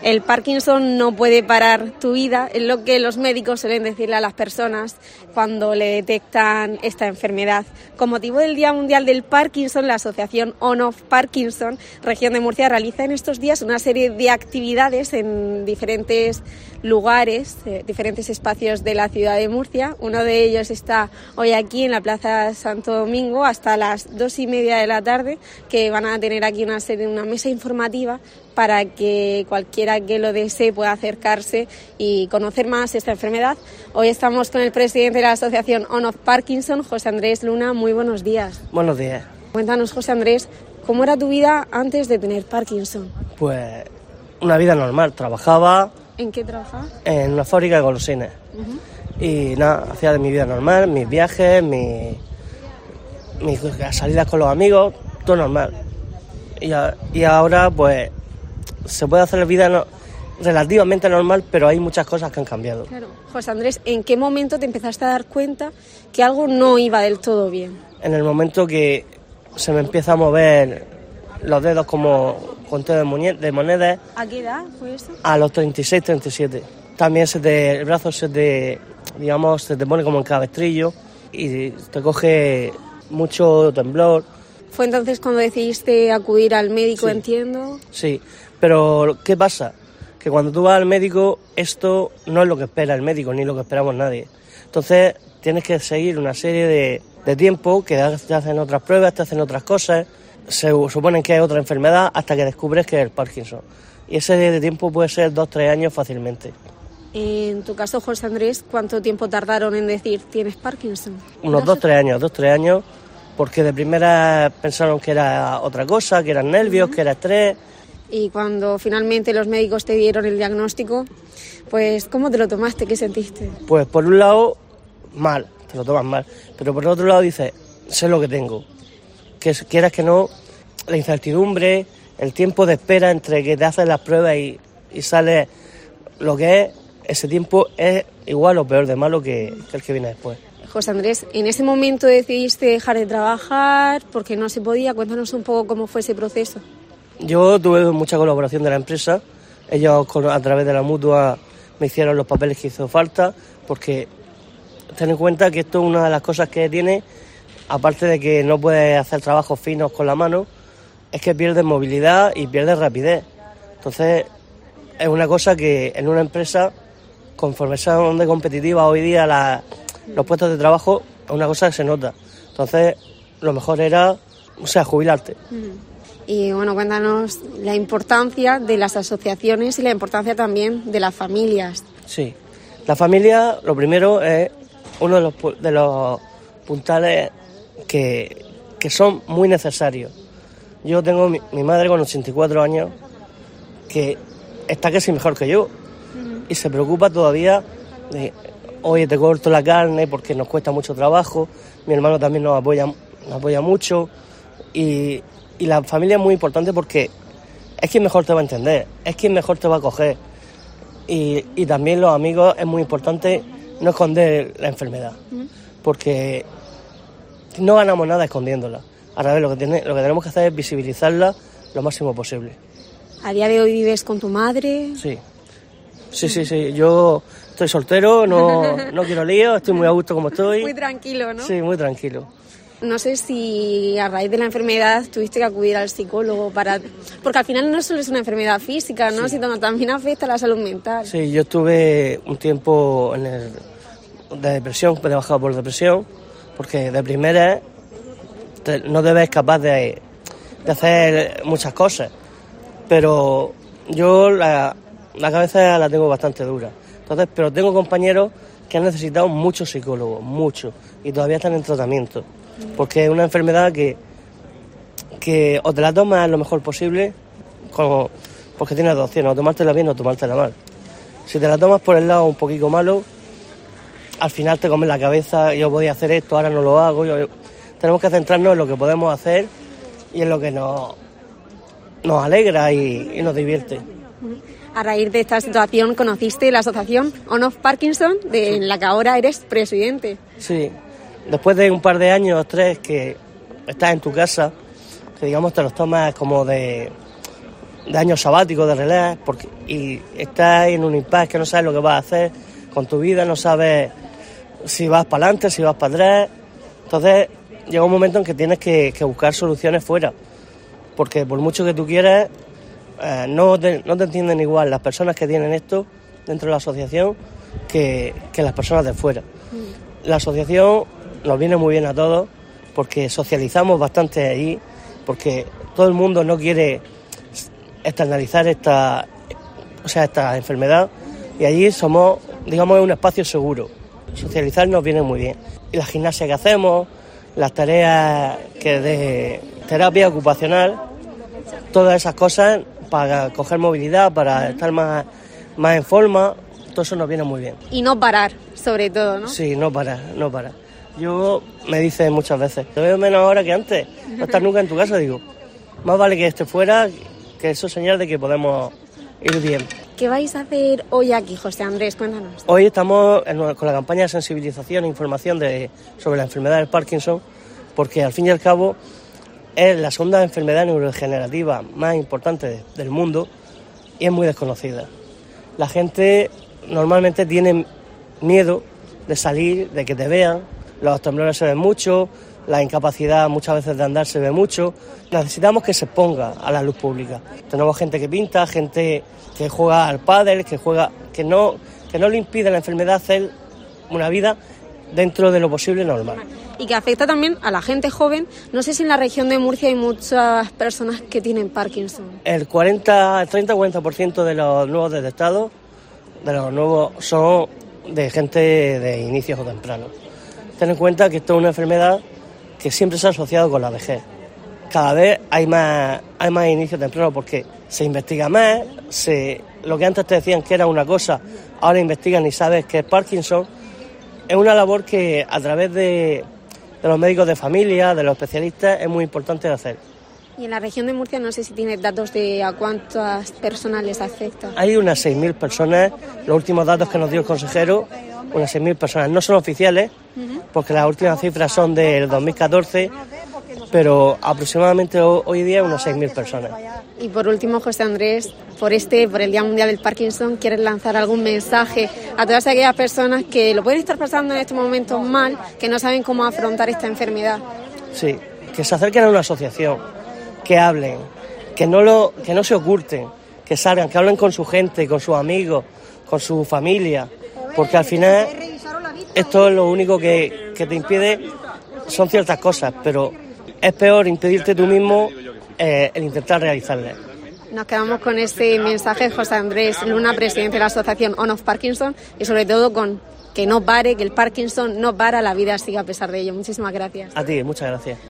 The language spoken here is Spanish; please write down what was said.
El Parkinson no puede parar tu vida, es lo que los médicos suelen decirle a las personas cuando le detectan esta enfermedad. Con motivo del Día Mundial del Parkinson, la asociación On Off Parkinson, región de Murcia, realiza en estos días una serie de actividades en diferentes lugares, diferentes espacios de la ciudad de Murcia. Uno de ellos está hoy aquí en la Plaza Santo Domingo hasta las 2:30 de la tarde, que van a tener aquí una mesa informativa para que cualquiera que lo desee pueda acercarse y conocer más esta enfermedad. Hoy estamos con el presidente de la asociación On Off Parkinson, José Andrés Luna. Muy buenos días. Buenos días. Cuéntanos, José Andrés, ¿cómo era tu vida antes de tener Parkinson? Pues una vida normal, trabajaba... ¿En qué trabajabas? En una fábrica de golosinas. Y nada, hacía de mi vida normal, mis viajes, mis salidas con los amigos, todo normal. Y ahora pues se puede hacer la vida relativamente normal, pero hay muchas cosas que han cambiado. Claro. José Andrés, ¿en qué momento te empezaste a dar cuenta que algo no iba del todo bien? En el momento que se me empieza a mover los dedos como conteo de monedas. ¿A qué edad fue eso? A los 36, 37. También el brazo se te pone como en cabestrillo y te coge mucho temblor. ¿Fue entonces cuando decidiste acudir al médico, Sí. entiendo? Sí, pero ¿qué pasa? Que cuando tú vas al médico, esto no es lo que espera el médico, ni lo que esperamos nadie. Entonces tienes que seguir una serie de tiempo que te hacen otras pruebas, te hacen otras cosas, se suponen que es otra enfermedad hasta que descubres que es el Parkinson. Y ese de tiempo puede ser 2-3 años fácilmente. En tu caso, José Andrés, ¿cuánto tiempo tardaron en decir tienes Parkinson? Unos 2-3 años, porque de primera pensaron que era otra cosa, que eran nervios, que era estrés. Y cuando finalmente los médicos te dieron el diagnóstico, pues ¿cómo te lo tomaste? ¿Qué sentiste? Pues por un lado, mal, te lo tomas mal, pero por el otro lado dices, sé lo que tengo. Que quieras que no, la incertidumbre, el tiempo de espera entre que te hacen las pruebas y sale lo que es, ese tiempo es igual o peor de malo que el que viene después. José Andrés, ¿en ese momento decidiste dejar de trabajar porque no se podía? Cuéntanos un poco cómo fue ese proceso. Yo tuve mucha colaboración de la empresa, ellos a través de la mutua me hicieron los papeles que hizo falta, porque ten en cuenta que esto es una de las cosas que tiene, aparte de que no puedes hacer trabajos finos con la mano, es que pierdes movilidad y pierdes rapidez. Entonces es una cosa que en una empresa, conforme son de competitiva hoy día los puestos de trabajo, es una cosa que se nota. Entonces lo mejor era, jubilarte. Y bueno, cuéntanos la importancia de las asociaciones y la importancia también de las familias. Sí, la familia, lo primero, es uno de los puntales que son muy necesarios. Yo tengo mi madre con 84 años, que está casi mejor que yo, y se preocupa todavía de, oye, te corto la carne porque nos cuesta mucho trabajo. Mi hermano también nos apoya mucho, y la familia es muy importante porque es quien mejor te va a entender, es quien mejor te va a acoger. Y también los amigos, es muy importante no esconder la enfermedad, porque no ganamos nada escondiéndola. A revés, lo que tenemos que hacer es visibilizarla lo máximo posible. ¿A día de hoy vives con tu madre? Sí. Yo estoy soltero, no quiero lío, estoy muy a gusto como estoy. Muy tranquilo, ¿no? Sí, muy tranquilo. No sé si a raíz de la enfermedad tuviste que acudir al psicólogo porque al final no solo es una enfermedad física, ¿no? Sí. Sino también afecta a la salud mental. Sí, yo estuve un tiempo de depresión, he bajado por depresión, porque de primera no te ves capaz de hacer muchas cosas, pero yo la cabeza la tengo bastante dura. Entonces, pero tengo compañeros que han necesitado muchos psicólogos, muchos, y todavía están en tratamiento, porque es una enfermedad que o te la tomas lo mejor posible, porque tienes dos opciones, o tomártela bien o tomártela mal. Si te la tomas por el lado un poquito malo, al final te comes la cabeza, yo podía hacer esto, ahora no lo hago. Tenemos que centrarnos en lo que podemos hacer y en lo que nos alegra y nos divierte. A raíz de esta situación conociste la asociación On Off Parkinson, en la que ahora eres presidente. Sí, después de un par de años, 3, que estás en tu casa, que digamos te los tomas como de de años sabáticos, de relés, y estás en un impasse que no sabes lo que vas a hacer con tu vida, no sabes si vas para adelante, si vas para atrás. Entonces llega un momento en que tienes que buscar soluciones fuera, porque por mucho que tú quieras, no te entienden igual las personas que tienen esto dentro de la asociación que las personas de fuera. La asociación nos viene muy bien a todos porque socializamos bastante ahí, porque todo el mundo no quiere externalizar esta enfermedad, y allí somos, digamos, un espacio seguro. Socializar nos viene muy bien. Y la gimnasia que hacemos, las tareas que de terapia ocupacional, todas esas cosas para coger movilidad, para estar más en forma, todo eso nos viene muy bien. Y no parar, sobre todo, ¿no? Sí, no parar. Yo me dicen muchas veces, te veo menos ahora que antes, no estás nunca en tu casa, digo, más vale que esté fuera, que eso es señal de que podemos ir bien. ¿Qué vais a hacer hoy aquí, José Andrés? Cuéntanos. Hoy estamos con la campaña de sensibilización e información sobre la enfermedad del Parkinson, porque al fin y al cabo es la segunda enfermedad neurodegenerativa más importante del mundo y es muy desconocida. La gente normalmente tiene miedo de salir, de que te vean, los temblores se ven mucho, la incapacidad muchas veces de andar se ve mucho. Necesitamos que se exponga a la luz pública. Tenemos gente que pinta, gente que juega al pádel, que no le impide la enfermedad hacer una vida dentro de lo posible normal. Y que afecta también a la gente joven. No sé si en la región de Murcia hay muchas personas que tienen Parkinson. El 30-40% de los nuevos detectados, son de gente de inicios o tempranos. Ten en cuenta que esto es una enfermedad que siempre se ha asociado con la vejez. Cada vez hay más inicios tempranos porque se investiga más, lo que antes te decían que era una cosa, ahora investigan y sabes que es Parkinson. Es una labor que a través de los médicos de familia, de los especialistas, es muy importante de hacer. Y en la región de Murcia no sé si tienes datos de a cuántas personas les afecta. Hay unas 6.000 personas, los últimos datos que nos dio el consejero, unas 6.000 personas, no son oficiales, porque las últimas cifras son del 2014, pero aproximadamente hoy día unas 6.000 personas. Y por último, José Andrés, por el Día Mundial del Parkinson, ¿quieres lanzar algún mensaje a todas aquellas personas que lo pueden estar pasando en estos momentos mal, que no saben cómo afrontar esta enfermedad? Sí, que se acerquen a una asociación, que hablen, que no se oculten, que salgan, que hablen con su gente, con sus amigos, con su familia, porque al final esto es lo único que te impide, son ciertas cosas, pero es peor impedirte tú mismo el intentar realizarlas. Nos quedamos con ese mensaje, José Andrés Luna, presidente de la asociación On of Parkinson, y sobre todo con que no pare, que el Parkinson no para, la vida siga a pesar de ello. Muchísimas gracias. A ti, muchas gracias.